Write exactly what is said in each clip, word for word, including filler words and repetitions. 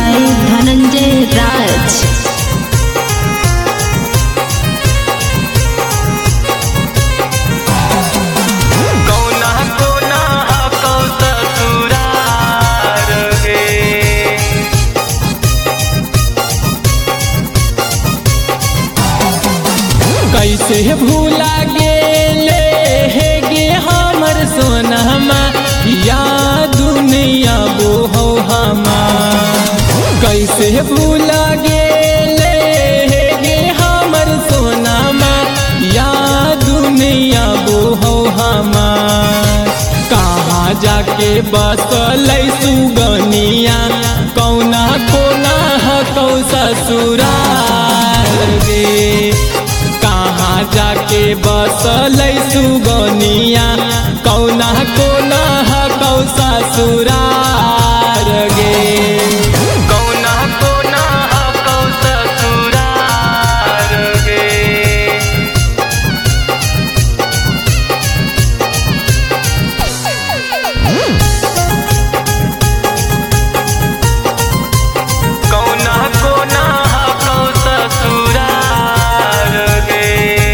by Dhananjay Raj. कैसे भूला गेले हे गे हमर सोनमा या दुनिया वो हो हमार। कैसे भूला गेले हे गे हमर सोनमा या दुनिया वो हो हमार। कहाँ जाके बसलै सुगनिया कौना कोना हकौ ससुराल गे। कहाँ जाके बसलै सुगनिया कौना कोना हकौ ससुरार गे। कौना कोना हकौ ससुरार गे। कौना कोना हकौ ससुरार गे।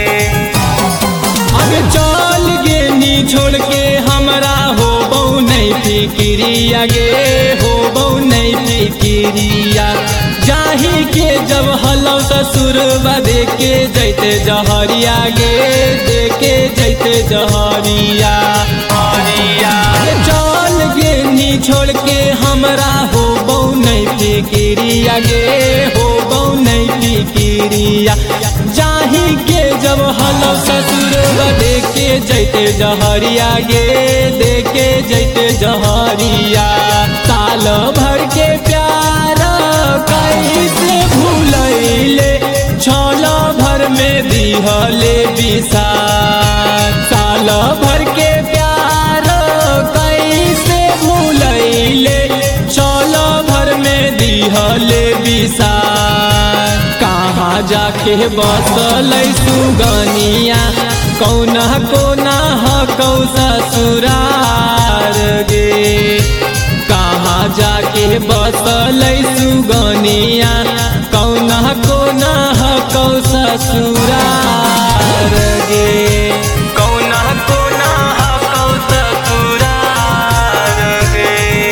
चल गेनी छोड़ के हमरा हो बहु नहीं फिक्रिया गे हो बहु नहीं फिक्रिया। जाही के जब हलौ ससुर बदे के जैते जहरिया गे देके जैते जहरिया हरिया। चल गेनी छोड़ के हमरा हो बहु नहीं फिक्रिया गे हो बहु नहीं फिक्रिया। जाही के जब हलौ ससुर देखे जैते जहरिया गे देखे जैते जहरिया। साल भर के प्यार कैसे भूलैले छल भर में दिहले विसार। साल भर के प्यार कैसे भूलैले छल भर में दिहले विसार। कहाँ जाके बसलै सुगनिया कौना कोना हकौ ससुरार गे। कहाँ जाके बसलै सुगनिया कौना कोना हकौ ससुरार गे। कौना कोना हकौ ससुरार गे।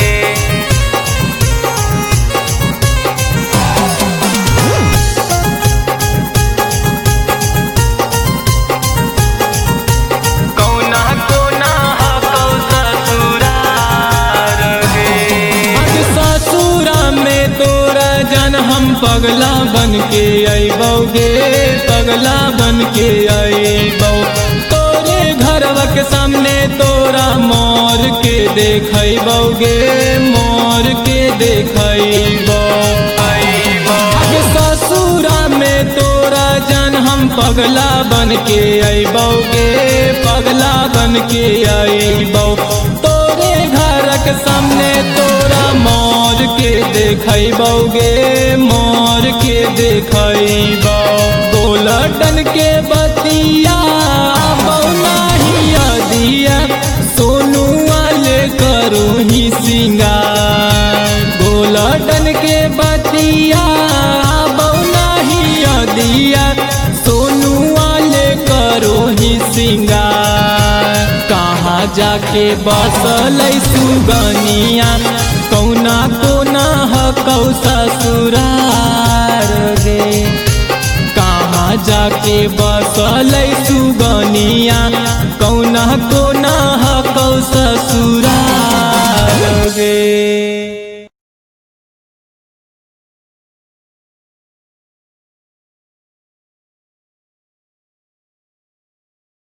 हम पगला बन के अइबौगे पगला बन के अइबौ। तोरे घरवा के सामने तोरा मोर के देखैबौगे मोर के देखैबौ। ससुरा में तोरा जन हम पगला बन के अइबौगे पगला बन के अइबौ। तोरे घरक सामने तोरा मोर के देखैबौगे मोर के देखैबौ। गोलटन के बतिया बौनाहिया दिया सोनू वाले करू ही सिंगार। गोलटन के बतिया बौनाहिया दिया सोनू वाले करू ही सिंगार। कहाँ जाके बसलै सुगनिया कौना कोना हकौ ससुरार गे। कहाँ जाके बसलै सुगनिया कौना कोना हकौ ससुरार गे।